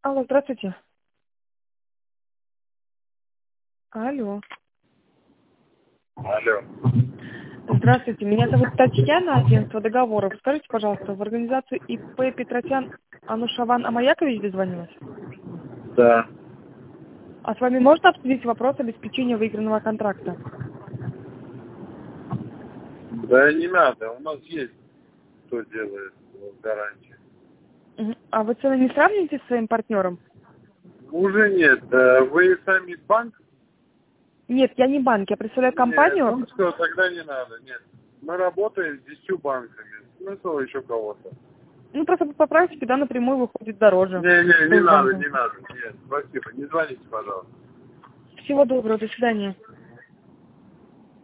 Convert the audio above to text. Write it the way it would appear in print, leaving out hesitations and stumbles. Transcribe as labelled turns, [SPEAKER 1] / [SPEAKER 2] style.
[SPEAKER 1] Алло, здравствуйте. Алло.
[SPEAKER 2] Алло.
[SPEAKER 1] Здравствуйте, меня зовут Татьяна, агентство договоров. Скажите, пожалуйста, в организацию ИП Петросян Анушаван Амаякович дозвонилась?
[SPEAKER 2] Да.
[SPEAKER 1] А с вами можно обсудить вопрос обеспечения выигранного контракта?
[SPEAKER 2] Да не надо, у нас есть кто делает гарантии.
[SPEAKER 1] А вы цены не сравните с своим партнером?
[SPEAKER 2] Уже нет. Вы сами банк?
[SPEAKER 1] Нет, я не банк, я представляю
[SPEAKER 2] Нет,
[SPEAKER 1] компанию.
[SPEAKER 2] ну что, тогда не надо, нет. Мы работаем с 10 банками. Смысл еще кого-то?
[SPEAKER 1] Ну, просто по практике, да, напрямую выходит дороже.
[SPEAKER 2] Не
[SPEAKER 1] Что с
[SPEAKER 2] надо,
[SPEAKER 1] банком.
[SPEAKER 2] не надо. Нет, спасибо. Не звоните, пожалуйста.
[SPEAKER 1] Всего доброго, до свидания.